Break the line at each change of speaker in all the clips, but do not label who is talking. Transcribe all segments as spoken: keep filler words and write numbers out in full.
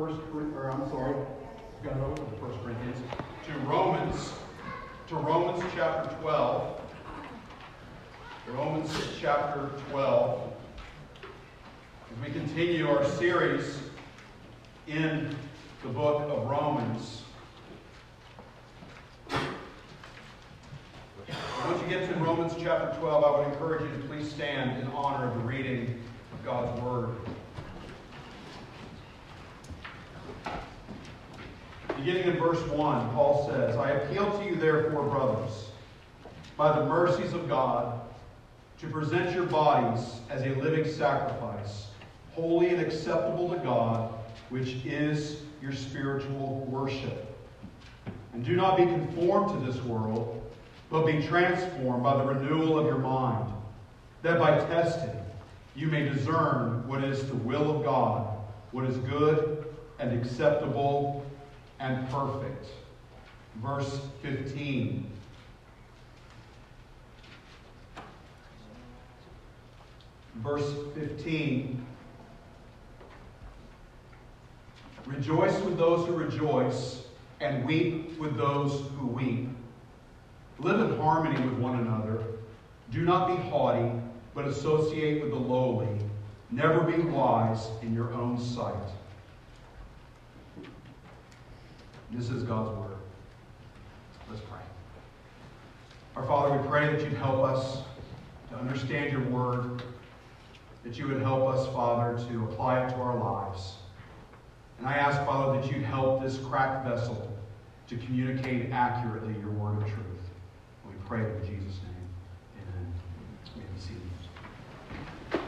First, or I'm sorry, got it over to First Corinthians, to Romans, to Romans chapter twelve. Romans chapter twelve. As we continue our series in the book of Romans. Once you get to Romans chapter twelve, I would encourage you to please stand in honor of the reading of God's Word. Beginning in verse one, Paul says, I appeal to you therefore, brothers, by the mercies of God, to present your bodies as a living sacrifice, holy and acceptable to God, which is your spiritual worship. And do not be conformed to this world, but be transformed by the renewal of your mind, that by testing you may discern what is the will of God, what is good and acceptable and perfect. Verse fifteen. Verse fifteen. Rejoice with those who rejoice, and weep with those who weep. Live in harmony with one another. Do not be haughty, but associate with the lowly. Never be wise in your own sight. This is God's Word. Let's pray. Our Father, we pray that you'd help us to understand your Word, that you would help us, Father, to apply it to our lives. And I ask, Father, that you'd help this cracked vessel to communicate accurately your word of truth. We pray in Jesus' name. Amen. You may be seated.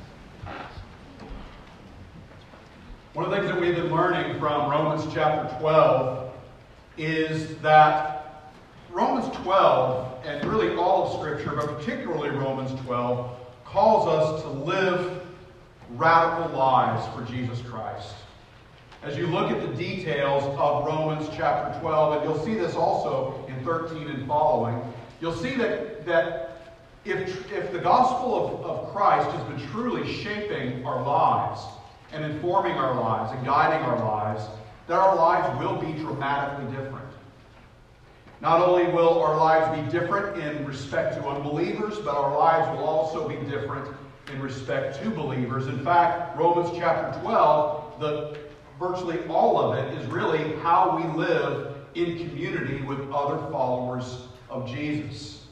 One of the things that we've been learning from Romans chapter twelve is that Romans twelve, and really all of Scripture, but particularly Romans twelve, calls us to live radical lives for Jesus Christ. As you look at the details of Romans chapter twelve, and you'll see this also in thirteen and following, you'll see that, that if, if the gospel of, of Christ has been truly shaping our lives and informing our lives and guiding our lives, that our lives will be dramatically different. Not only will our lives be different in respect to unbelievers, but our lives will also be different in respect to believers. In fact, Romans chapter twelve, the virtually all of it is really how we live in community with other followers of Jesus.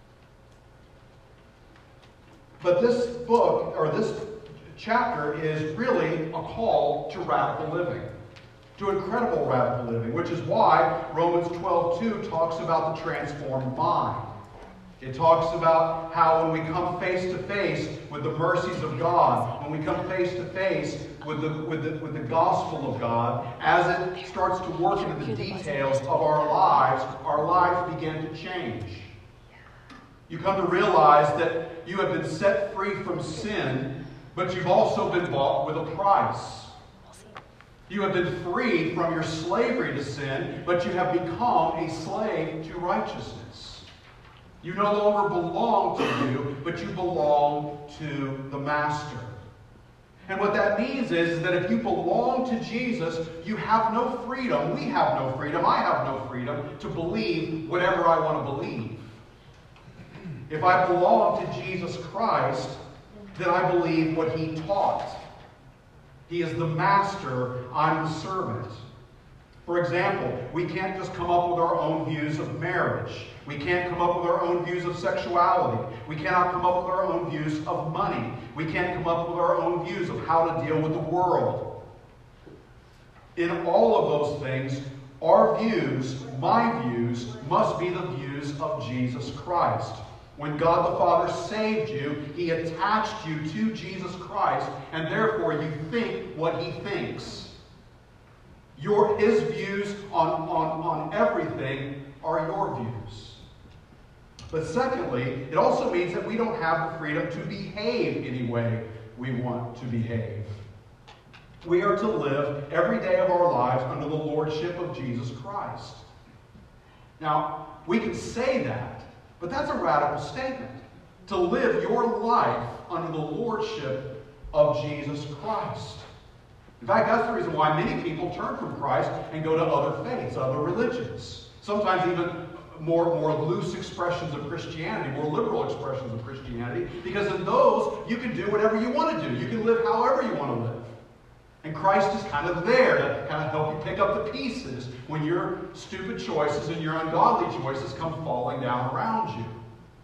But this book, or this chapter, is really a call to radical living, to incredible radical living, which is why Romans twelve two talks about the transformed mind. It talks about how when we come face to face with the mercies of God, when we come face to face with the, with the, with the gospel of God, as it starts to work into the details of our lives, our lives begin to change. You come to realize that you have been set free from sin, but you've also been bought with a price. You have been freed from your slavery to sin, but you have become a slave to righteousness. You no longer belong to you, but you belong to the Master. And what that means is, is that if you belong to Jesus, you have no freedom. We have no freedom. I have no freedom to believe whatever I want to believe. If I belong to Jesus Christ, then I believe what He taught. He is the master, I'm the servant. For example, we can't just come up with our own views of marriage. We can't come up with our own views of sexuality. We cannot come up with our own views of money. We can't come up with our own views of how to deal with the world. In all of those things, our views, my views, must be the views of Jesus Christ. When God the Father saved you, He attached you to Jesus Christ, and therefore you think what He thinks. Your, His views on, on, on everything are your views. But secondly, it also means that we don't have the freedom to behave any way we want to behave. We are to live every day of our lives under the lordship of Jesus Christ. Now, we can say that, but that's a radical statement. To live your life under the lordship of Jesus Christ. In fact, that's the reason why many people turn from Christ and go to other faiths, other religions. Sometimes even more, more loose expressions of Christianity, more liberal expressions of Christianity, because in those, you can do whatever you want to do. You can live however you want to live. And Christ is kind of there to kind of help you pick up the pieces when your stupid choices and your ungodly choices come falling down around you.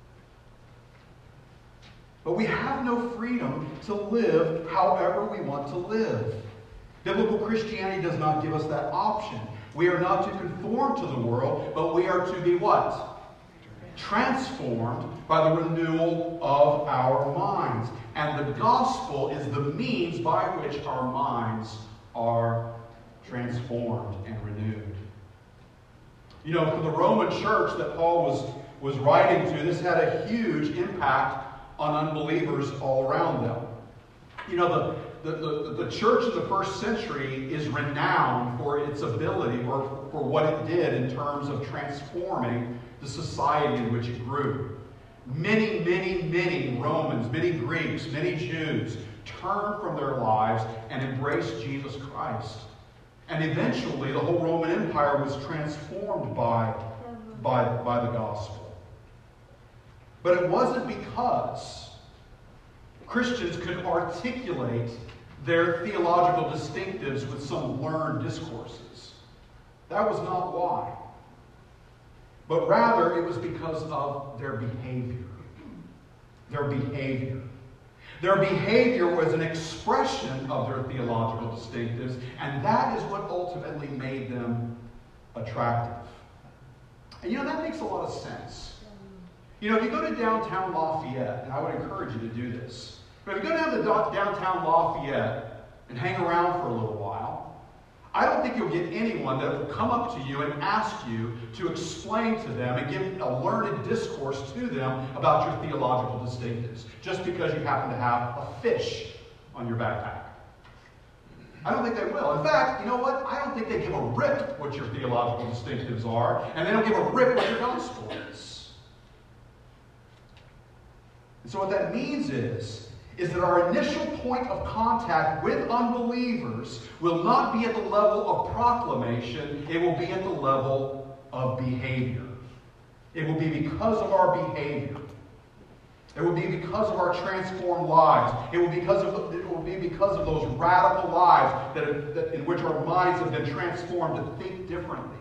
But we have no freedom to live however we want to live. Biblical Christianity does not give us that option. We are not to conform to the world, but we are to be what? Transformed by the renewal of our minds. And the gospel is the means by which our minds are transformed and renewed. You know, for the Roman church that Paul was, was writing to, this had a huge impact on unbelievers all around them. You know, the, the, the, the church in the first century is renowned for its ability, or for what it did in terms of transforming the society in which it grew. Many, many, many Romans, many Greeks, many Jews turned from their lives and embraced Jesus Christ. And eventually the whole Roman Empire was transformed by, by, by the gospel. But it wasn't because Christians could articulate their theological distinctives with some learned discourses. That was not why. But rather, it was because of their behavior. Their behavior. Their behavior was an expression of their theological distinctives, and that is what ultimately made them attractive. And you know, that makes a lot of sense. You know, if you go to downtown Lafayette, and I would encourage you to do this, but if you go down to downtown Lafayette and hang around for a little while, I don't think you'll get anyone that will come up to you and ask you to explain to them and give a learned discourse to them about your theological distinctives, just because you happen to have a fish on your backpack. I don't think they will. In fact, you know what? I don't think they give a rip what your theological distinctives are, and they don't give a rip what your gospel is. And so what that means is, is that our initial point of contact with unbelievers will not be at the level of proclamation, it will be at the level of behavior. It will be because of our behavior. It will be because of our transformed lives. It will, because of, it will be because of those radical lives that, are, that in which our minds have been transformed to think differently.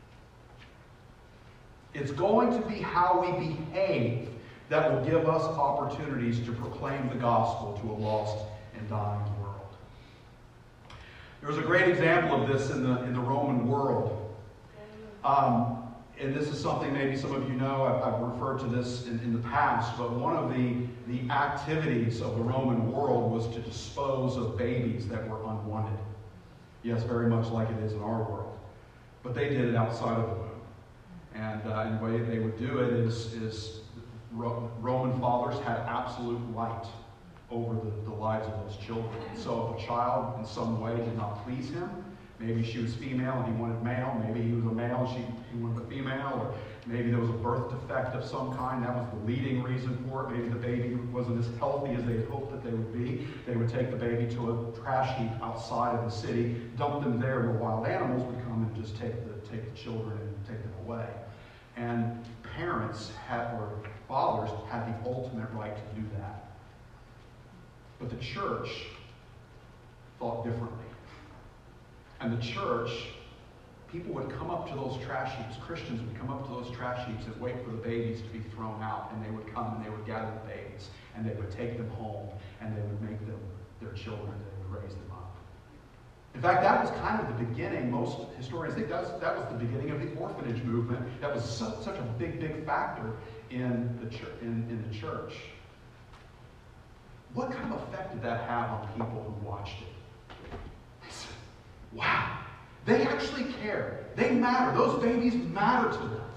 It's going to be how we behave that will give us opportunities to proclaim the gospel to a lost and dying world. There was a great example of this in the, in the Roman world. Um, and this is something maybe some of you know, I've, I've referred to this in, in the past, but one of the, the activities of the Roman world was to dispose of babies that were unwanted. Yes, very much like it is in our world. But they did it outside of the womb. And, uh, and the way they would do it is, is Roman fathers had absolute right over the, the lives of those children. So if a child in some way did not please him, maybe she was female and he wanted male, maybe he was a male and she, he wanted a female, or maybe there was a birth defect of some kind, that was the leading reason for it. Maybe the baby wasn't as healthy as they had hoped that they would be. They would take the baby to a trash heap outside of the city, dump them there, and the wild animals would come and just take the, take the children and take them away. And parents had, or fathers had the ultimate right to do that. But the church thought differently. And the church, people would come up to those trash heaps, Christians would come up to those trash heaps and wait for the babies to be thrown out, and they would come and they would gather the babies, and they would take them home, and they would make them their children, and they would raise them up. In fact, that was kind of the beginning. Most historians think that was, that was the beginning of the orphanage movement. That was such, such a big, big factor in the, church, in, in the church. What kind of effect did that have on people who watched it? They said, wow, they actually care. They matter. Those babies matter to them.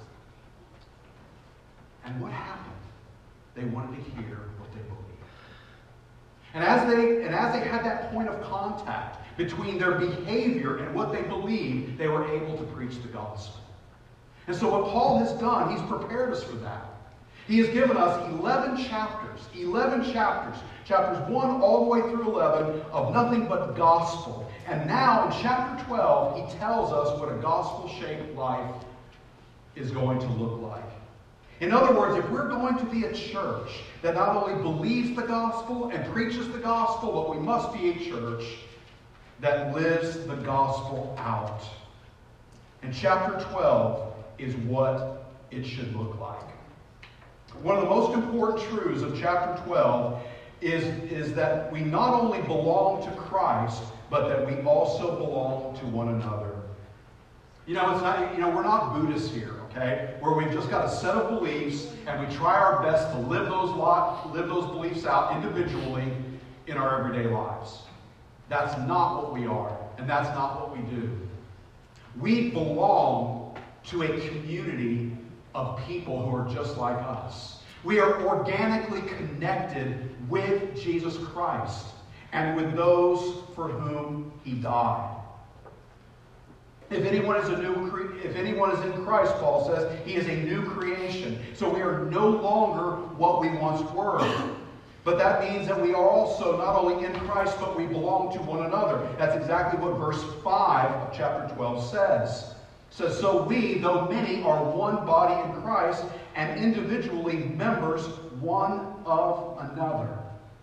And what happened? They wanted to hear what they believed. And as they, and as they had that point of contact between their behavior and what they believed, they were able to preach the gospel. And so what Paul has done, he's prepared us for that. He has given us eleven chapters, eleven chapters, chapters one all the way through eleven, of nothing but gospel. And now in chapter twelve, he tells us what a gospel-shaped life is going to look like. In other words, if we're going to be a church that not only believes the gospel and preaches the gospel, but we must be a church that lives the gospel out. And chapter twelve is what it should look like. One of the most important truths of chapter twelve is, is that we not only belong to Christ, but that we also belong to one another. You know, it's not, you know, we're not Buddhists here, okay? Where we've just got a set of beliefs and we try our best to live those lot, live those beliefs out individually in our everyday lives. That's not what we are, and that's not what we do. We belong to a community of people who are just like us. We are organically connected with Jesus Christ and with those for whom he died. If anyone is a new cre- if anyone is in Christ, Paul says, he is a new creation. So we are no longer what we once were. But that means that we are also not only in Christ, but we belong to one another. That's exactly what verse five of chapter twelve says. It says, so we, though many, are one body in Christ, and individually members one of another.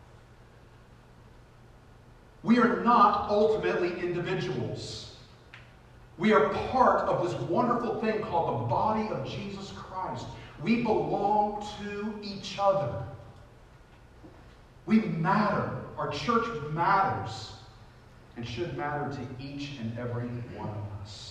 We are not ultimately individuals. We are part of this wonderful thing called the body of Jesus Christ. We belong to each other. We matter. Our church matters and should matter to each and every one of us.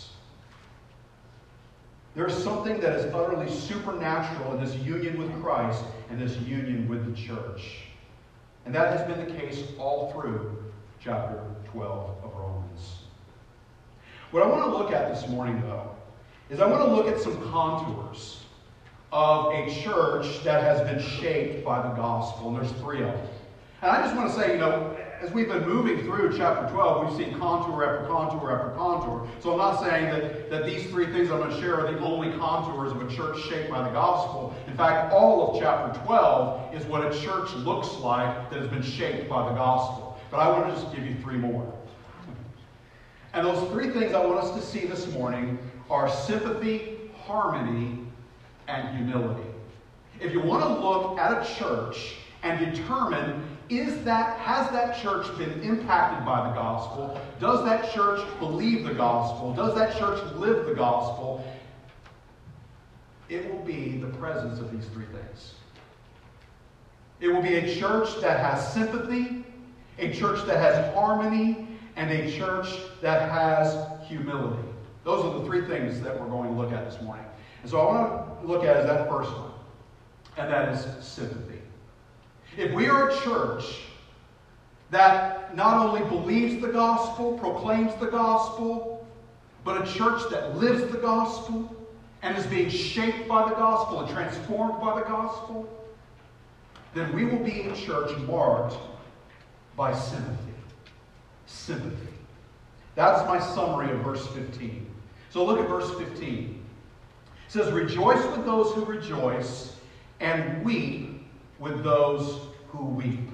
There is something that is utterly supernatural in this union with Christ and this union with the church. And that has been the case all through chapter twelve of Romans. What I want to look at this morning, though, is I want to look at some contours of a church that has been shaped by the gospel. And there's three of them. And I just want to say, you know, as we've been moving through chapter twelve, we've seen contour after contour after contour. So I'm not saying that, that these three things I'm going to share are the only contours of a church shaped by the gospel. In fact, all of chapter twelve is what a church looks like that has been shaped by the gospel. But I want to just give you three more. And those three things I want us to see this morning are sympathy, harmony, and humility. If you want to look at a church and determine, is that, has that church been impacted by the gospel? Does that church believe the gospel? Does that church live the gospel? It will be the presence of these three things. It will be a church that has sympathy, a church that has harmony, and a church that has humility. Those are the three things that we're going to look at this morning. And so I want to look at is that first one, and that is sympathy. If we are a church that not only believes the gospel, proclaims the gospel, but a church that lives the gospel and is being shaped by the gospel and transformed by the gospel, then we will be a church marked by sympathy. Sympathy. That's my summary of verse fifteen. So look at verse fifteen. It says, rejoice with those who rejoice, and weep with those who weep.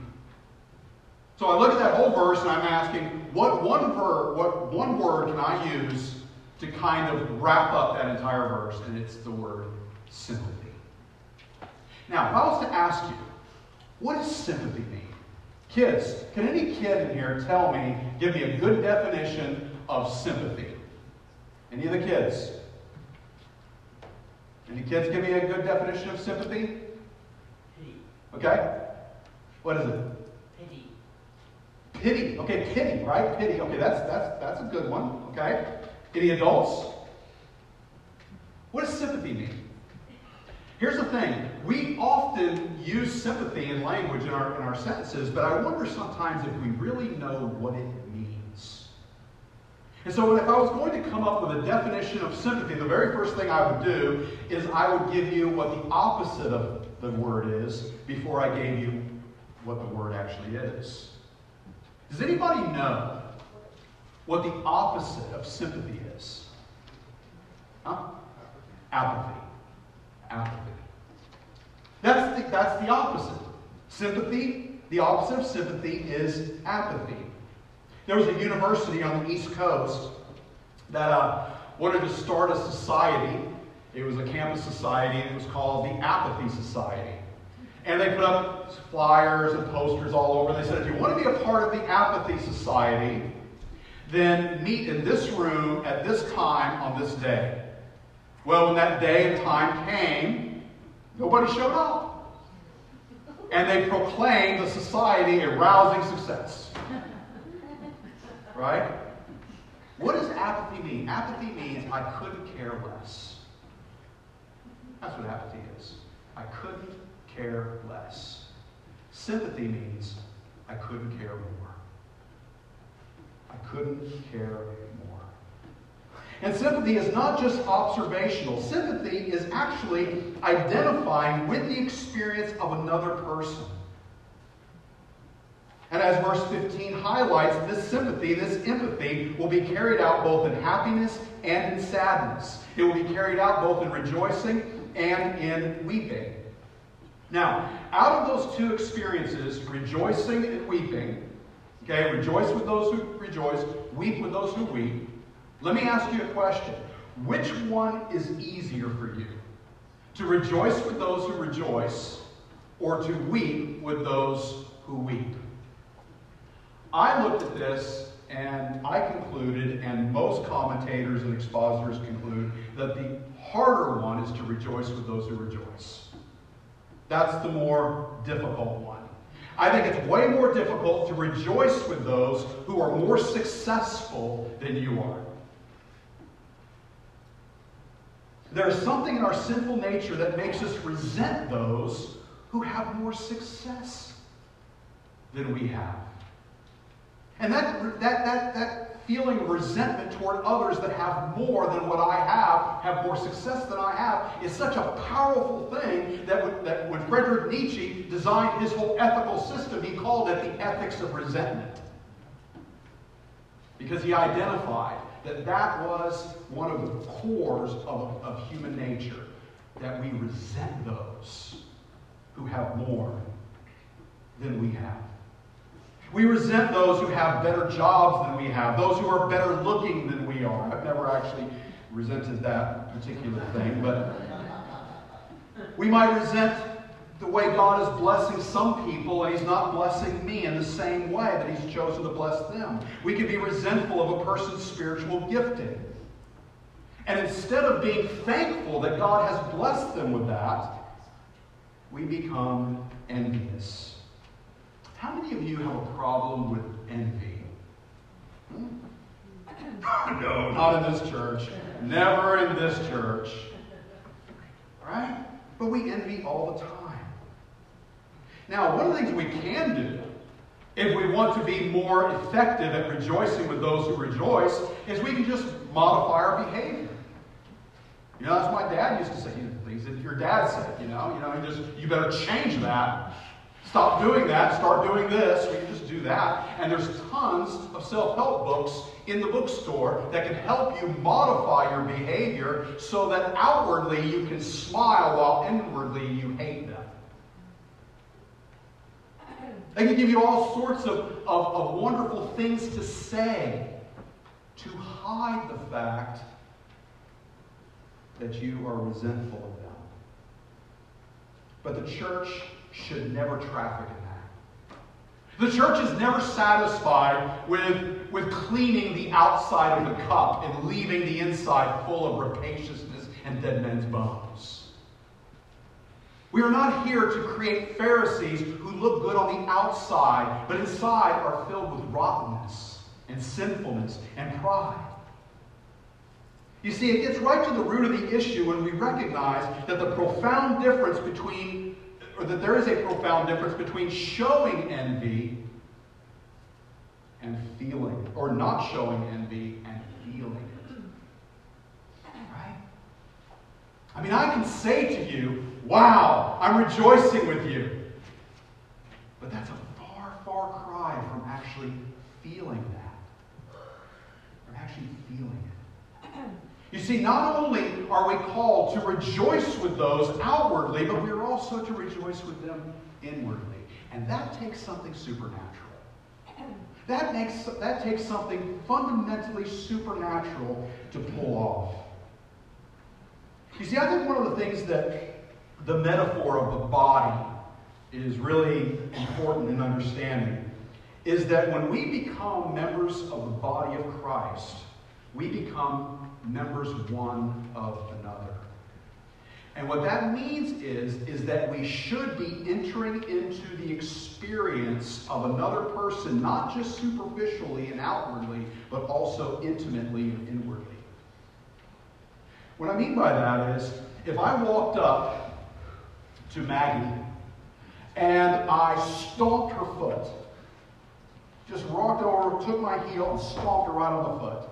So I look at that whole verse and I'm asking, what one ver- what one word can I use to kind of wrap up that entire verse? And it's the word sympathy. Now, if I was to ask you, what does sympathy mean? Kids, can any kid in here tell me, give me a good definition of sympathy? Any of the kids? Any kids give me a good definition of sympathy? Okay? What is it?
Pity.
Pity. Okay, pity, right? Pity. Okay, that's that's that's a good one. Okay? Any adults? What does sympathy mean? Here's the thing. We often use sympathy in language in our in our sentences, but I wonder sometimes if we really know what it means. And so if I was going to come up with a definition of sympathy, the very first thing I would do is I would give you what the opposite of the word is before I gave you what the word actually is. Does anybody know what the opposite of sympathy is? Huh? Apathy. Apathy. That's the, that's the opposite. Sympathy, the opposite of sympathy is apathy. There was a university on the East Coast that uh, wanted to start a society. It was a campus society, and it was called the Apathy Society. And they put up flyers and posters all over. They said, if you want to be a part of the Apathy Society, then meet in this room at this time on this day. Well, when that day and time came, nobody showed up. And they proclaimed the society a rousing success. Right? What does apathy mean? Apathy means I couldn't care less. That's what apathy is. I couldn't care less. Sympathy means I couldn't care more. I couldn't care more. And sympathy is not just observational. Sympathy is actually identifying with the experience of another person. And as verse fifteen highlights, this sympathy, this empathy will be carried out both in happiness and in sadness. It will be carried out both in rejoicing and in weeping. Now, out of those two experiences, rejoicing and weeping, okay, rejoice with those who rejoice, weep with those who weep, let me ask you a question. Which one is easier for you? To rejoice with those who rejoice, or to weep with those who weep? I looked at this and I concluded, and most commentators and expositors conclude, that the harder one is to rejoice with those who rejoice. That's the more difficult one. I think it's way more difficult to rejoice with those who are more successful than you are. There's something in our sinful nature that makes us resent those who have more success than we have. And that, that, that, that feeling of resentment toward others that have more than what I have, have more success than I have, is such a powerful thing that when, that when Friedrich Nietzsche designed his whole ethical system, he called it the ethics of resentment. Because he identified that that was one of the cores of, of human nature, that we resent those who have more than we have. We resent those who have better jobs than we have, those who are better looking than we are. I've never actually resented that particular thing, but we might resent the way God is blessing some people and He's not blessing me in the same way that He's chosen to bless them. We can be resentful of a person's spiritual gifting. And instead of being thankful that God has blessed them with that, we become envious. How many of you have a problem with envy? Hmm? No, not in this church. Never in this church. Right? But we envy all the time. Now, one of the things we can do, if we want to be more effective at rejoicing with those who rejoice, is we can just modify our behavior. You know, that's what my dad used to say. You know, things that your dad said, you know. You know, you just, you better change that. Stop doing that, start doing this. We can just do that. And there's tons of self-help books in the bookstore that can help you modify your behavior so that outwardly you can smile while inwardly you hate them. They can give you all sorts of, of, of wonderful things to say to hide the fact that you are resentful of them. But the church should never traffic in that. The church is never satisfied with, with cleaning the outside of the cup and leaving the inside full of rapaciousness and dead men's bones. We are not here to create Pharisees who look good on the outside, but inside are filled with rottenness and sinfulness and pride. You see, it gets right to the root of the issue when we recognize that the profound difference between, or that there is a profound difference between showing envy and feeling, or not showing envy and feeling it. Right? I mean, I can say to you, wow, I'm rejoicing with you. But that's a far, far cry from actually feeling that. From actually feeling it. You see, not only are we called to rejoice with those outwardly, but we are also to rejoice with them inwardly. And that takes something supernatural. That makes that takes something fundamentally supernatural to pull off. You see, I think one of the things that the metaphor of the body is really important in understanding is that when we become members of the body of Christ, we become members one of another. And what that means is, is that we should be entering into the experience of another person, not just superficially and outwardly, but also intimately and inwardly. What I mean by that is, if I walked up to Maggie and I stomped her foot, just rocked over, took my heel, and stomped her right on the foot,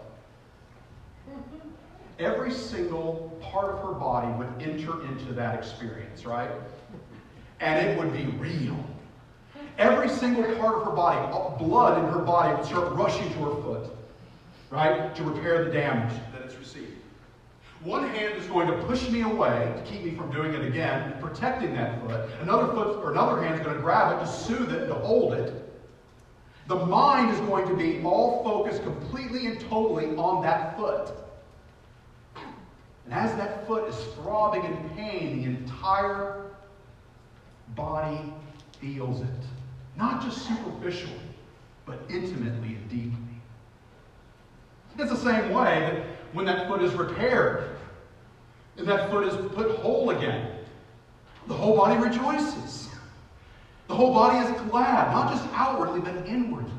every single part of her body would enter into that experience, right? And it would be real. Every single part of her body, blood in her body would start rushing to her foot, right? To repair the damage that it's received. One hand is going to push me away to keep me from doing it again, protecting that foot. Another foot or another hand is going to grab it to soothe it, to hold it. The mind is going to be all focused completely and totally on that foot. And as that foot is throbbing in pain, the entire body feels it. Not just superficially, but intimately and deeply. It's the same way that when that foot is repaired and that foot is put whole again, the whole body rejoices. The whole body is glad, not just outwardly, but inwardly.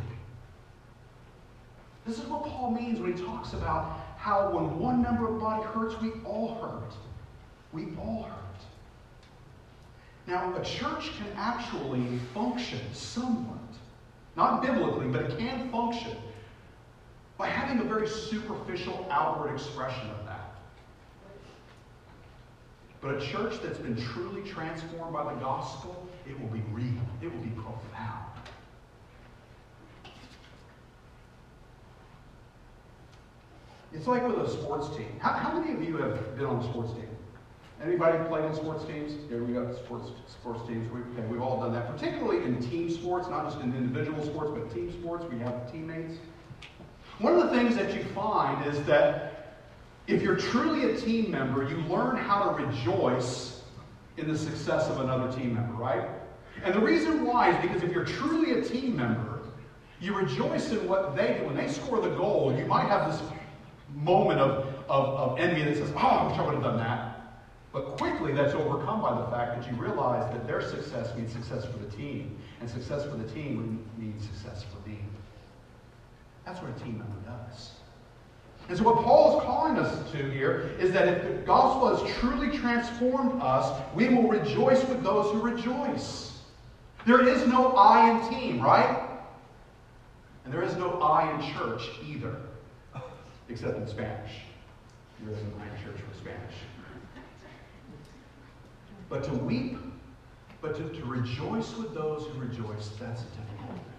This is what Paul means when he talks about how when one member of the body hurts, we all hurt. We all hurt. Now, a church can actually function somewhat, not biblically, but it can function by having a very superficial outward expression of that. But a church that's been truly transformed by the gospel, it will be real. It will be profound. It's like with a sports team. How, how many of you have been on a sports team? Anybody played on sports teams? Here we got sports sports teams. We, okay, we've all done that, particularly in team sports, not just in individual sports, but team sports. We have teammates. One of the things that you find is that if you're truly a team member, you learn how to rejoice in the success of another team member, right? And the reason why is because if you're truly a team member, you rejoice in what they do. When they score the goal, you might have this moment of, of, of envy that says, oh, I wish I would have done that. But quickly that's overcome by the fact that you realize that their success means success for the team. And success for the team means success for me. That's what a team member does. And so what Paul is calling us to here is that if the gospel has truly transformed us, we will rejoice with those who rejoice. There is no I in team, right? And there is no I in church either, except in Spanish. There is an I in church for Spanish. But to weep, but to, to rejoice with those who rejoice, that's a difficult thing.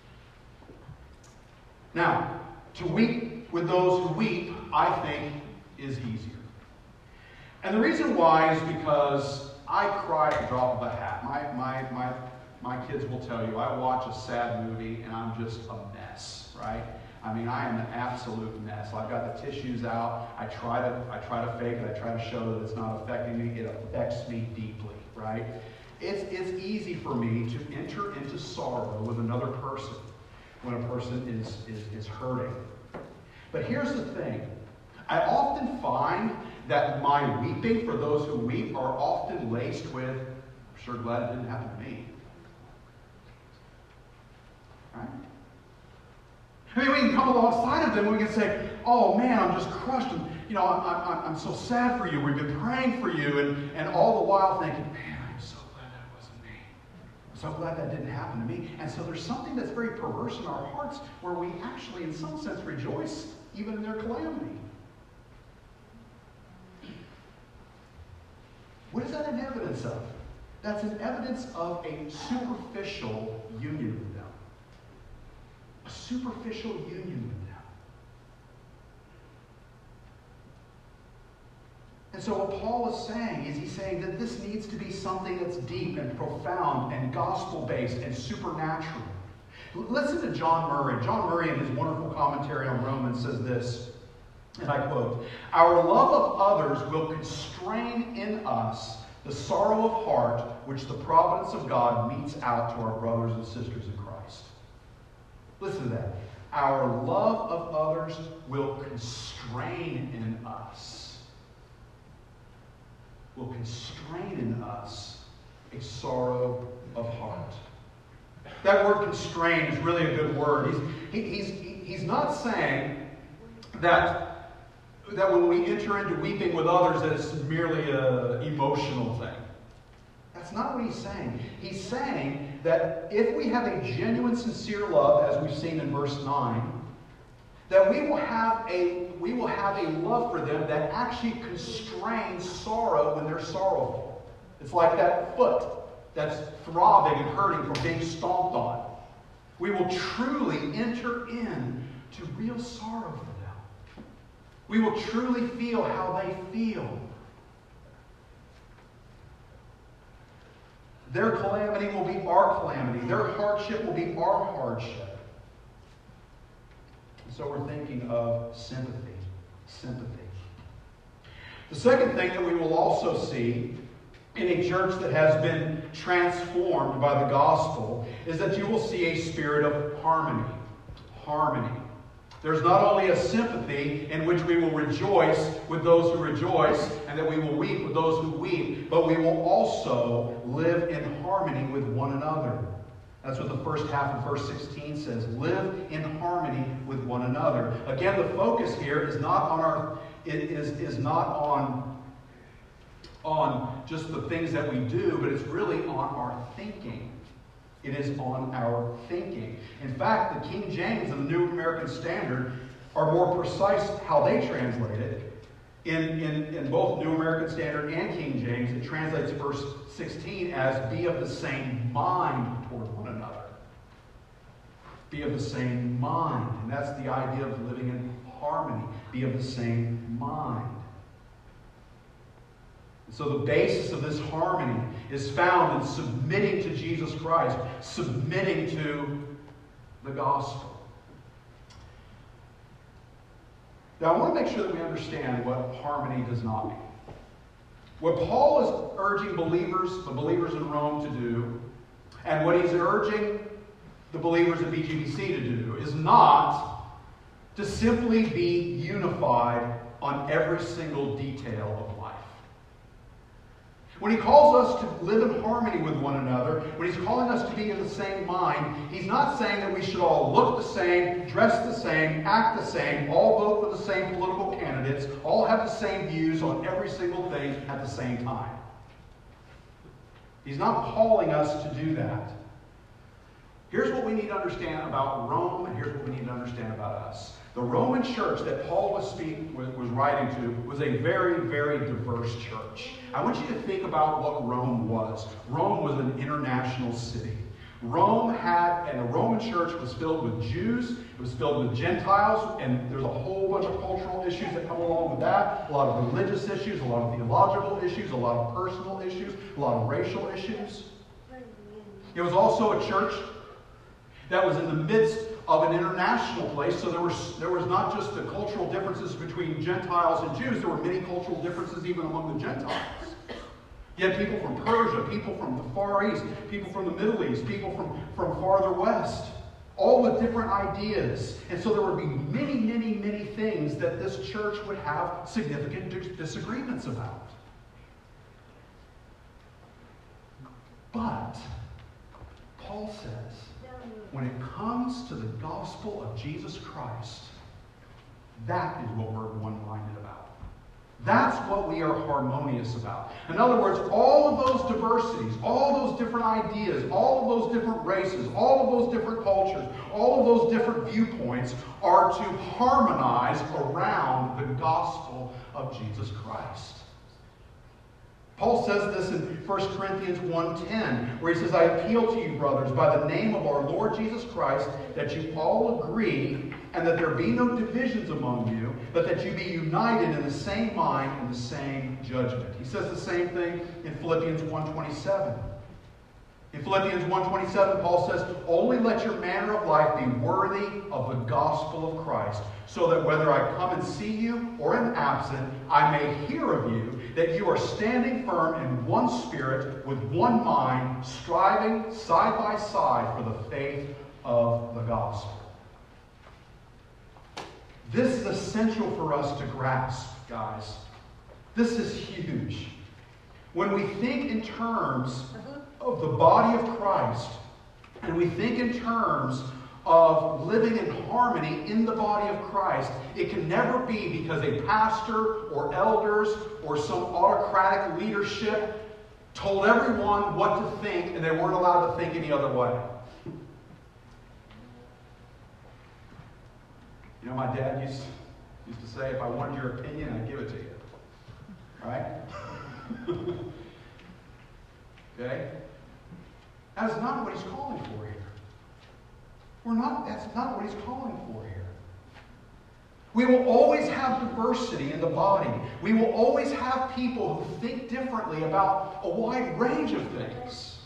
Now, to weep with those who weep, I think, is easier. And the reason why is because I cry at the drop of a hat. My, my, my, my kids will tell you, I watch a sad movie and I'm just a mess, right? I mean, I am an absolute mess. I've got the tissues out. I try to, I try to fake it. I try to show that it's not affecting me. It affects me deeply, right? It's, it's easy for me to enter into sorrow with another person when a person is, is, is hurting. But here's the thing. I often find that my weeping for those who weep are often laced with, I'm sure glad it didn't happen to me. Right? I mean, we can come alongside of them and we can say, oh man, I'm just crushed. And, you know, I'm, I'm, I'm so sad for you. We've been praying for you. And, and all the while thinking, man, I'm so glad that wasn't me. I'm so glad that didn't happen to me. And so there's something that's very perverse in our hearts where we actually, in some sense, rejoice even in their calamity. What is that an evidence of? That's an evidence of a superficial union with them. A superficial union with them. And so what Paul is saying is he's saying that this needs to be something that's deep and profound and gospel-based and supernatural. Listen to John Murray. John Murray, in his wonderful commentary on Romans, says this, and I quote, "Our love of others will constrain in us the sorrow of heart which the providence of God metes out to our brothers and sisters in Christ." Listen to that. Our love of others will constrain in us. Will constrain in us a sorrow of heart. That word constrain is really a good word. He's, he, he's, he's not saying that, that when we enter into weeping with others that it's merely an emotional thing. That's not what he's saying. He's saying that if we have a genuine, sincere love, as we've seen in verse nine, that we will have a we will have a love for them that actually constrains sorrow when they're sorrowful. It's like that foot that's throbbing and hurting from being stomped on. We will truly enter in to real sorrow for them. We will truly feel how they feel. Their calamity will be our calamity. Their hardship will be our hardship. And so we're thinking of sympathy. Sympathy. The second thing that we will also see in a church that has been transformed by the gospel is that you will see a spirit of harmony. Harmony. There's not only a sympathy in which we will rejoice with those who rejoice and that we will weep with those who weep, but we will also live in harmony with one another. That's what the first half of verse sixteen says. Live in harmony with one another. Again, the focus here is not on our it is, is not on, on just the things that we do, but it's really on our thinking. It is on our thinking. In fact, the King James and the New American Standard are more precise how they translate it. In, in, in both New American Standard and King James, it translates verse sixteen as be of the same mind toward one another. Be of the same mind. And that's the idea of living in harmony. Be of the same mind. So the basis of this harmony is found in submitting to Jesus Christ, submitting to the gospel. Now I want to make sure that we understand what harmony does not mean. What Paul is urging believers, the believers in Rome to do, and what he's urging the believers at B G B C to do, is not to simply be unified on every single detail of life. When he calls us to live in harmony with one another, when he's calling us to be in the same mind, he's not saying that we should all look the same, dress the same, act the same, all vote for the same political candidates, all have the same views on every single thing at the same time. He's not calling us to do that. Here's what we need to understand about Rome, and here's what we need to understand about us. The Roman church that Paul was, speak, was, was writing to was a very, very diverse church. I want you to think about what Rome was. Rome was an international city. Rome had, and the Roman church was filled with Jews, it was filled with Gentiles, and there's a whole bunch of cultural issues that come along with that, a lot of religious issues, a lot of theological issues, a lot of personal issues, a lot of racial issues. It was also a church that was in the midst of an international place, so there was, there was not just the cultural differences between Gentiles and Jews, there were many cultural differences even among the Gentiles. You had people from Persia, people from the Far East, people from the Middle East, people from, from farther west, all with different ideas. And so there would be many, many, many things that this church would have significant dis- disagreements about. But Paul says, when it comes to the gospel of Jesus Christ, that is what we're one-minded about. That's what we are harmonious about. In other words, all of those diversities, all those different ideas, all of those different races, all of those different cultures, all of those different viewpoints are to harmonize around the gospel of Jesus Christ. Paul says this in First Corinthians one ten, where he says, I appeal to you, brothers, by the name of our Lord Jesus Christ, that you all agree, and that there be no divisions among you, but that you be united in the same mind and the same judgment. He says the same thing in Philippians one twenty-seven. In Philippians one twenty-seven, Paul says, only let your manner of life be worthy of the gospel of Christ, so that whether I come and see you or am absent, I may hear of you, that you are standing firm in one spirit, with one mind, striving side by side for the faith of the gospel. This is essential for us to grasp, guys. This is huge. When we think in terms of the body of Christ, and we think in terms of living in harmony in the body of Christ, it can never be because a pastor or elders or some autocratic leadership told everyone what to think and they weren't allowed to think any other way. You know, my dad used, used to say, if I wanted your opinion, I'd give it to you. Right? Okay? That is not what he's calling for here. We're not, that's not what he's calling for here. We will always have diversity in the body. We will always have people who think differently about a wide range of things.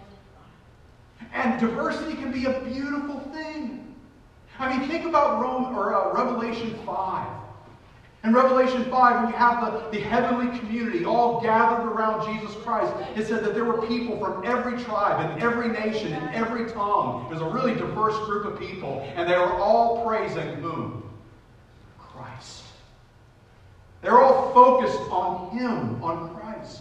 And diversity can be a beautiful thing. I mean, think about Rome, or uh, Revelation five. In Revelation five, when you have the, the heavenly community all gathered around Jesus Christ, it said that there were people from every tribe and every nation and every tongue. It was a really diverse group of people, and they were all praising whom? Christ. They're all focused on Him, on Christ.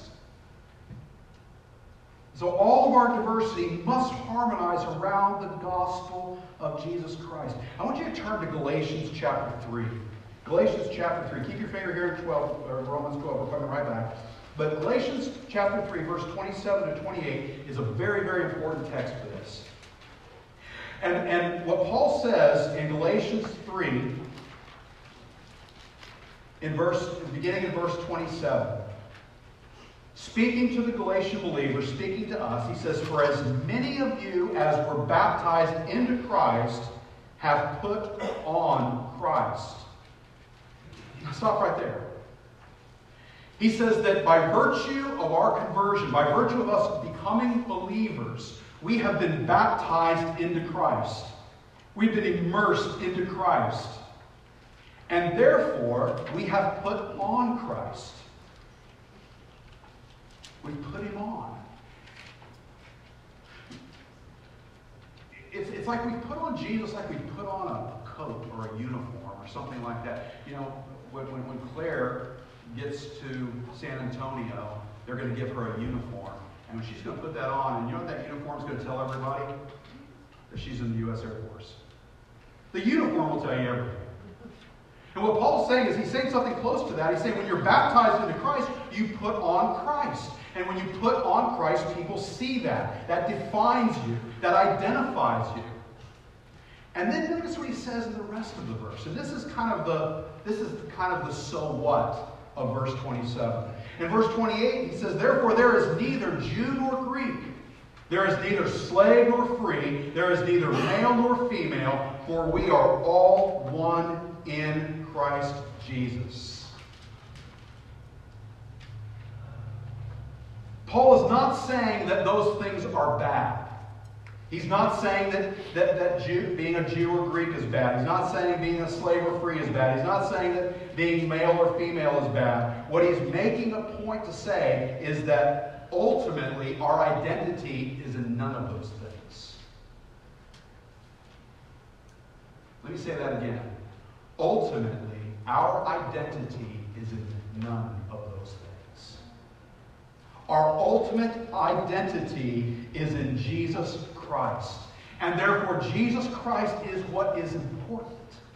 So all of our diversity must harmonize around the gospel of Jesus Christ. I want you to turn to Galatians chapter three. Galatians chapter three. Keep your finger here at twelve, or Romans twelve. We're coming right back. But Galatians chapter three, verse twenty-seven to twenty-eight is a very, very important text for this. And, and what Paul says in Galatians three, in verse, beginning in verse twenty-seven, speaking to the Galatian believers, speaking to us, he says, for as many of you as were baptized into Christ have put on Christ. Now stop right there. He says that by virtue of our conversion, by virtue of us becoming believers, we have been baptized into Christ. We've been immersed into Christ. And therefore, we have put on Christ. We put Him on. It's, it's like we put on Jesus like we put on a coat or a uniform or something like that. You know, when, when, when Claire gets to San Antonio, they're going to give her a uniform. And when she's going to put that on, and you know what that uniform is going to tell everybody? That she's in the U S Air Force. The uniform will tell you everything. And what Paul's saying is, he's saying something close to that. He's saying when you're baptized into Christ, you put on Christ. And when you put on Christ, people see that. That defines you. That identifies you. And then notice what he says in the rest of the verse. And this is kind of the, this is kind of the so what of verse twenty-seven. In verse twenty-eight, he says, therefore there is neither Jew nor Greek. There is neither slave nor free. There is neither male nor female. For we are all one in Christ Jesus. Paul is not saying that those things are bad. He's not saying that, that, that Jew, being a Jew or Greek is bad. He's not saying being a slave or free is bad. He's not saying that being male or female is bad. What he's making a point to say is that ultimately our identity is in none of those things. Let me say that again. Ultimately, our identity is in none of those things. Our ultimate identity is in Jesus Christ. And therefore, Jesus Christ is what is important.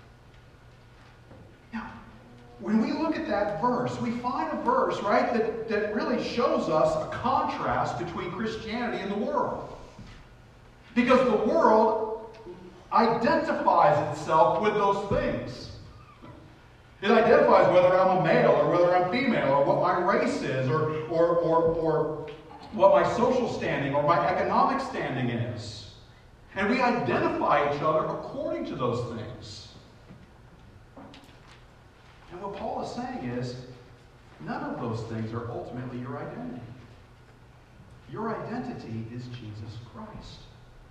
Now, when we look at that verse, we find a verse, right, that, that really shows us a contrast between Christianity and the world. Because the world identifies itself with those things. It identifies whether I'm a male or whether I'm female or what my race is or, or, or, or what my social standing or my economic standing is. And we identify each other according to those things. And what Paul is saying is, none of those things are ultimately your identity. Your identity is Jesus Christ.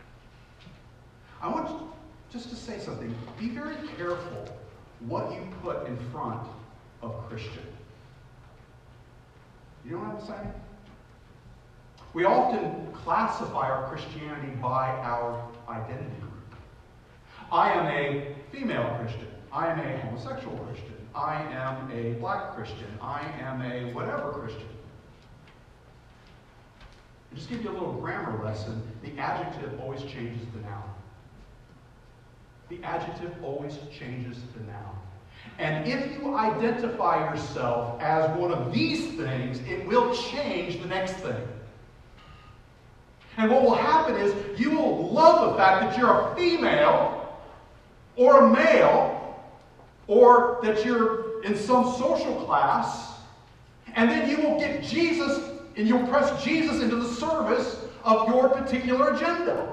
I want just to say something. Be very careful what you put in front of Christian. You know what I'm saying? We often classify our Christianity by our identity group. I am a female Christian. I am a homosexual Christian. I am a black Christian. I am a whatever Christian. I'll just give you a little grammar lesson. The adjective always changes the noun. The adjective always changes the noun. And if you identify yourself as one of these things, it will change the next thing. And what will happen is you will love the fact that you're a female or a male or that you're in some social class, and then you will get Jesus and you'll press Jesus into the service of your particular agenda.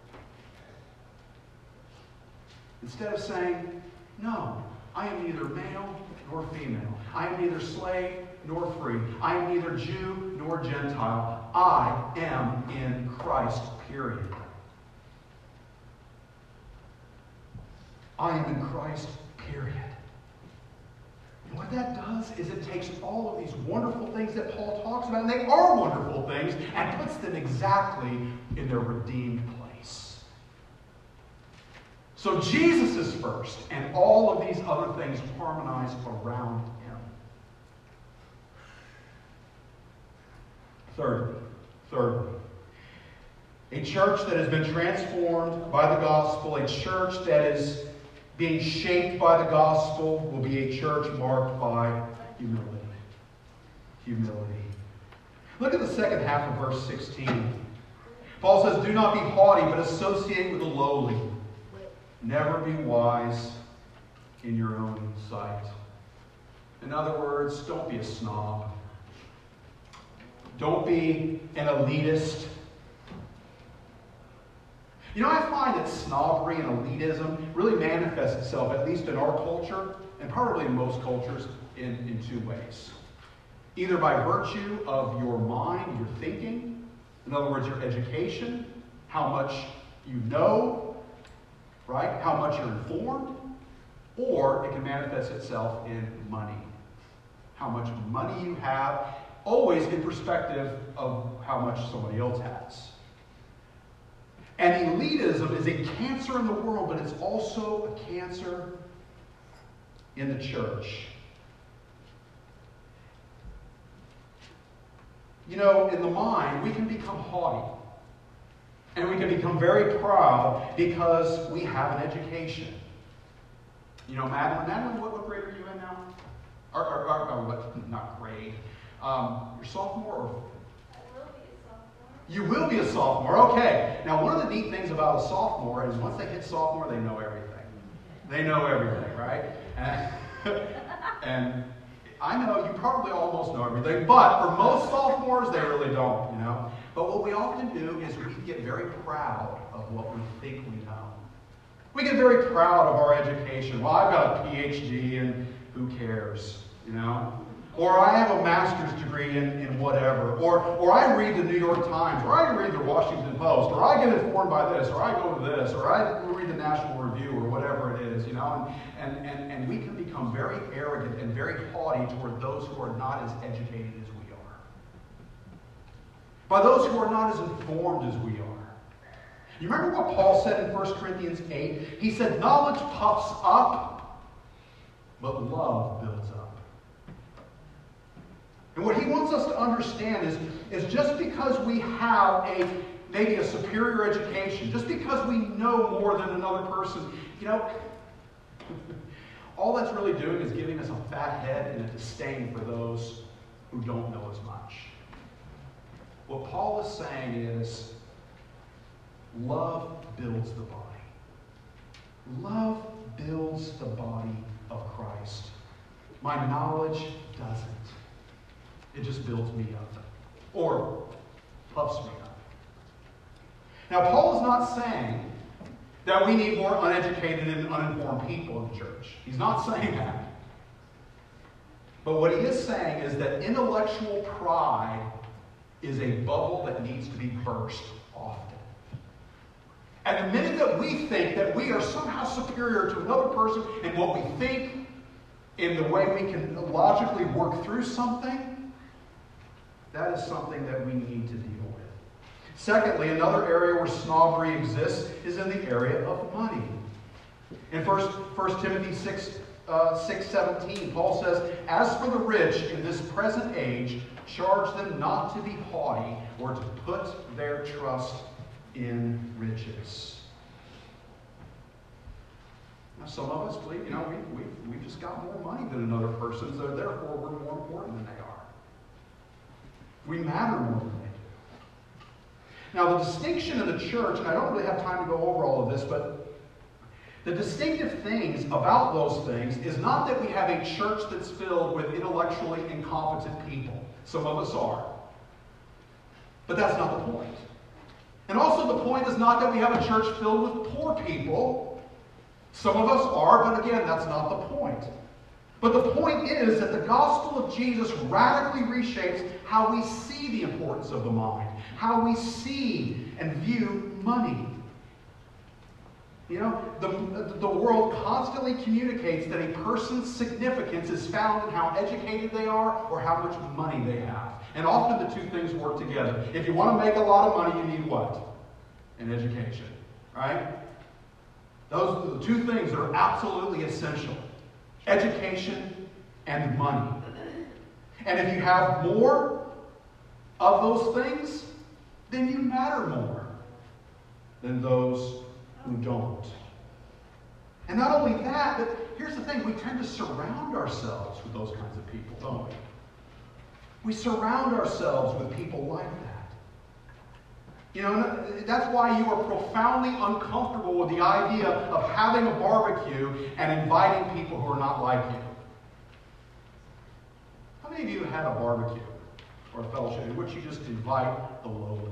Instead of saying, no, I am neither male nor female. I am neither slave nor free. I am neither Jew nor Gentile. I am in Christ, period. I am in Christ, period. And what that does is it takes all of these wonderful things that Paul talks about, and they are wonderful things, and puts them exactly in their redeemed place. So Jesus is first, and all of these other things harmonize around him. Thirdly, thirdly, a church that has been transformed by the gospel, a church that is being shaped by the gospel, will be a church marked by humility. Humility. Look at the second half of verse sixteen. Paul says, do not be haughty, but associate with the lowly. Never be wise in your own sight. In other words, don't be a snob. Don't be an elitist. You know, I find that snobbery and elitism really manifests itself, at least in our culture, and probably in most cultures, in, in two ways. Either by virtue of your mind, your thinking, in other words, your education, how much you know, right? How much you're informed, or it can manifest itself in money. How much money you have, always in perspective of how much somebody else has. And elitism is a cancer in the world, but it's also a cancer in the church. You know, in the mind, we can become haughty. And we can become very proud because we have an education. You know, Madeline, Madeline, what, what grade are you in now? Or, or, or, or what, not grade. Um, you're sophomore or? I will be a sophomore. You will be a sophomore, okay. Now, one of the neat things about a sophomore is once they hit sophomore, they know everything. They know everything, right? And, and I know you probably almost know everything, but for most sophomores, they really don't, you know. But what we often do is we get very proud of what we think we know. We get very proud of our education. Well, I've got a P H D and who cares, you know? Or I have a master's degree in, in whatever. Or, or I read the New York Times, or I read the Washington Post, or I get informed by this, or I go to this, or I read the National Review, or whatever it is, you know? And, and, and, and we can become very arrogant and very haughty toward those who are not as educated as we are. By those who are not as informed as we are. You remember what Paul said in First Corinthians eight? He said, knowledge puffs up, but love builds up. And what he wants us to understand is, is just because we have a maybe a superior education, just because we know more than another person, you know, all that's really doing is giving us a fat head and a disdain for those who don't know as much. What Paul is saying is, love builds the body. Love builds the body of Christ. My knowledge doesn't. It just builds me up. Or puffs me up. Now, Paul is not saying that we need more uneducated and uninformed people in the church. He's not saying that. But what he is saying is that intellectual pride is a bubble that needs to be burst often. And the minute that we think that we are somehow superior to another person in what we think, in the way we can logically work through something, that is something that we need to deal with. Secondly, another area where snobbery exists is in the area of money. In First Timothy six, uh, six seventeen, Paul says, "As for the rich in this present age, charge them not to be haughty or to put their trust in riches." Now, some of us believe, you know, we, we, we've just got more money than another person, so therefore we're more important than they are. We matter more than they do. Now, the distinction in the church, and I don't really have time to go over all of this, but the distinctive things about those things is not that we have a church that's filled with intellectually incompetent people. Some of us are. But that's not the point. And also the point is not that we have a church filled with poor people. Some of us are, but again, that's not the point. But the point is that the gospel of Jesus radically reshapes how we see the importance of the mind, how we see and view money. You know, the, the world constantly communicates that a person's significance is found in how educated they are or how much money they have. And often the two things work together. If you want to make a lot of money, you need what? An education. Right? Those are the two things that are absolutely essential. Education and money. And if you have more of those things, then you matter more than those who don't. And not only that, but here's the thing, we tend to surround ourselves with those kinds of people, don't we? We surround ourselves with people like that. You know, that's why you are profoundly uncomfortable with the idea of having a barbecue and inviting people who are not like you. How many of you have had a barbecue or a fellowship in which you just invite the lowly?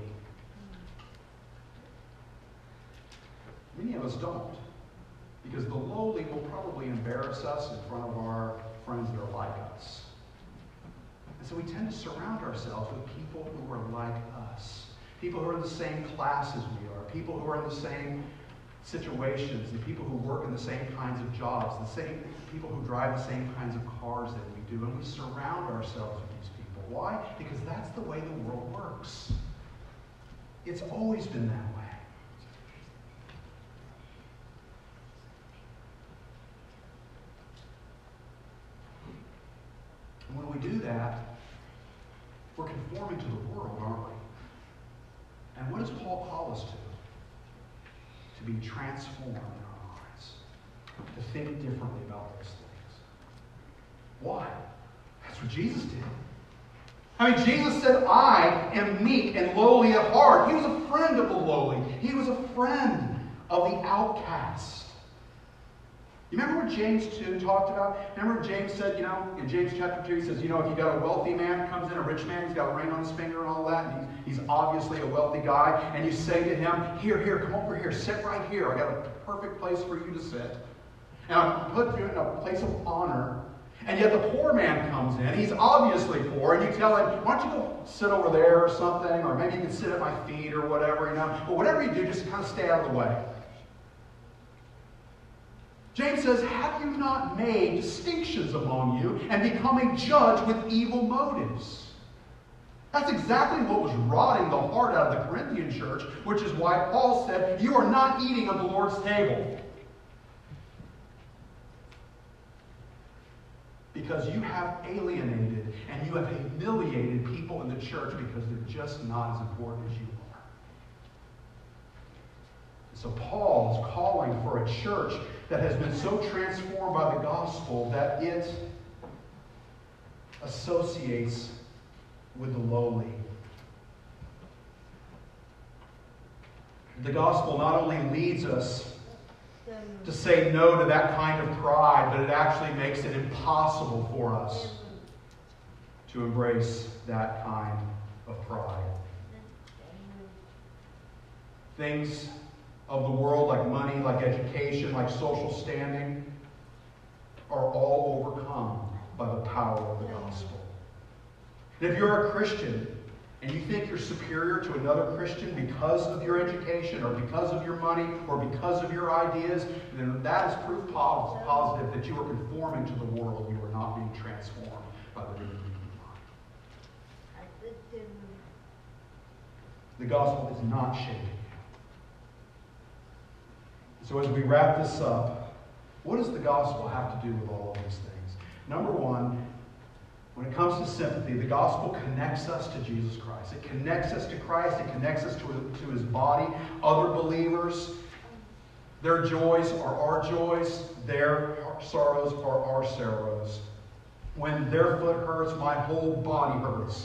Many of us don't. Because the lowly will probably embarrass us in front of our friends that are like us. And so we tend to surround ourselves with people who are like us. People who are in the same class as we are. People who are in the same situations. The people who work in the same kinds of jobs. The same people who drive the same kinds of cars that we do. And we surround ourselves with these people. Why? Because that's the way the world works. It's always been that way. And when we do that, we're conforming to the world, aren't we? And what does Paul call us to? To be transformed in our minds. To think differently about those things. Why? That's what Jesus did. I mean, Jesus said, "I am meek and lowly at heart." He was a friend of the lowly. He was a friend of the outcast. You remember what James two talked about? Remember James said, you know, in James chapter two, he says, you know, if you got a wealthy man comes in, a rich man, he's got a ring on his finger and all that, and he's, he's obviously a wealthy guy, and you say to him, here, here, come over here, sit right here. I got a perfect place for you to sit. And I'll put you in a place of honor. And yet the poor man comes in, he's obviously poor, and you tell him, why don't you go sit over there or something, or maybe you can sit at my feet or whatever, you know. But whatever you do, just kind of stay out of the way. James says, have you not made distinctions among you and become a judge with evil motives? That's exactly what was rotting the heart out of the Corinthian church, which is why Paul said, you are not eating of the Lord's table. Because you have alienated and you have humiliated people in the church because they're just not as important as you are. So Paul is calling for a church that has been so transformed by the gospel that it associates with the lowly. The gospel not only leads us to say no to that kind of pride, but it actually makes it impossible for us to embrace that kind of pride. Things of the world, like money, like education, like social standing, are all overcome by the power of the gospel. And if you're a Christian, and you think you're superior to another Christian because of your education or because of your money or because of your ideas, then that is proof positive that you are conforming to the world. You are not being transformed by the renewing of your mind. The gospel is not shaping you. So as we wrap this up, what does the gospel have to do with all of these things? Number one, when it comes to sympathy, the gospel connects us to Jesus Christ. It connects us to Christ. It connects us to, to his body. Other believers, their joys are our joys. Their sorrows are our sorrows. When their foot hurts, my whole body hurts.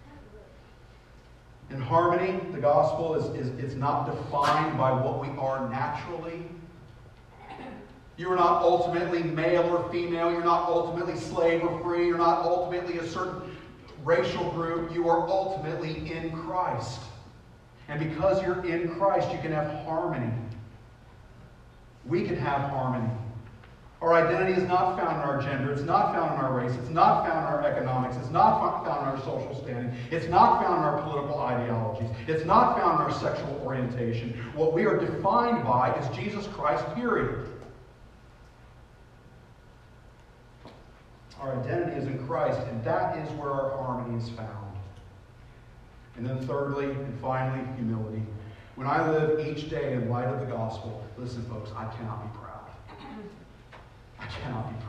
In harmony, the gospel is, is, is not defined by what we are naturally. You are not ultimately male or female. You're not ultimately slave or free. You're not ultimately a certain racial group. You are ultimately in Christ. And because you're in Christ, you can have harmony. We can have harmony. Our identity is not found in our gender. It's not found in our race. It's not found in our economics. It's not found in our social standing. It's not found in our political ideologies. It's not found in our sexual orientation. What we are defined by is Jesus Christ, period. Our identity is in Christ, and that is where our harmony is found. And then thirdly, and finally, humility. When I live each day in light of the gospel, listen, folks, I cannot be proud. I cannot be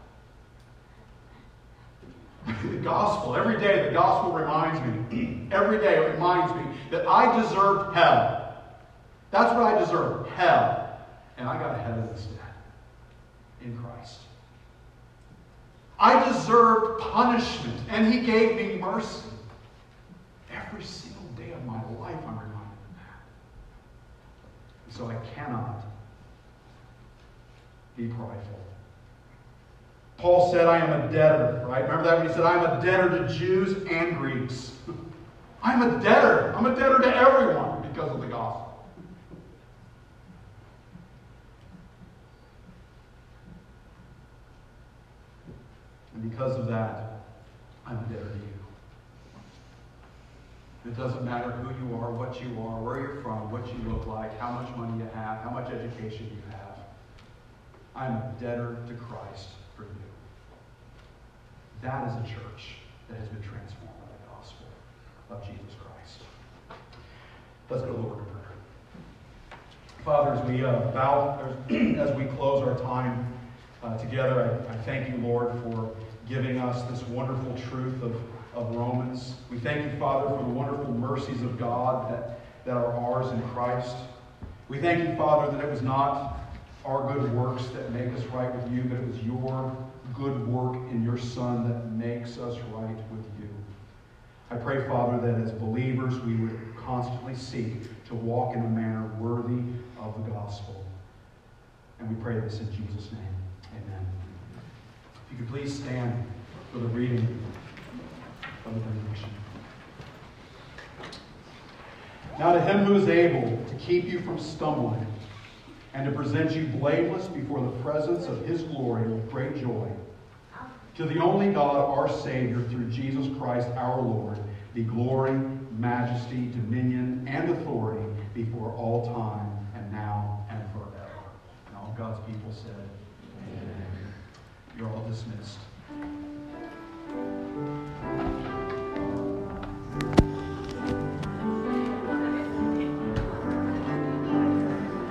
proud. The gospel, every day the gospel reminds me, every day it reminds me that I deserved hell. That's what I deserved, hell. And I got heaven instead, in Christ. I deserved punishment, and he gave me mercy. Every single day of my life I'm reminded of that. And so I cannot be prideful. Paul said, I am a debtor, right? Remember that when he said, I am a debtor to Jews and Greeks. I'm a debtor. I'm a debtor to everyone because of the gospel. And because of that, I'm a debtor to you. It doesn't matter who you are, what you are, where you're from, what you look like, how much money you have, how much education you have. I'm a debtor to Christ for you. That is a church that has been transformed by the gospel of Jesus Christ. Let's go to the Lord in prayer. Father, as we uh, bow, as we close our time uh, together, I, I thank you, Lord, for giving us this wonderful truth of, of Romans. We thank you, Father, for the wonderful mercies of God that, that are ours in Christ. We thank you, Father, that it was not our good works that make us right with you, but it was your good work in your Son that makes us right with you. I pray, Father, that as believers we would constantly seek to walk in a manner worthy of the gospel. And we pray this in Jesus' name. Amen. If you could please stand for the reading of the benediction. Now to him who is able to keep you from stumbling and to present you blameless before the presence of his glory with great joy, to the only God, our Savior, through Jesus Christ our Lord, be glory, majesty, dominion, and authority before all time, and now and forever. And all God's people said, amen. You're all dismissed.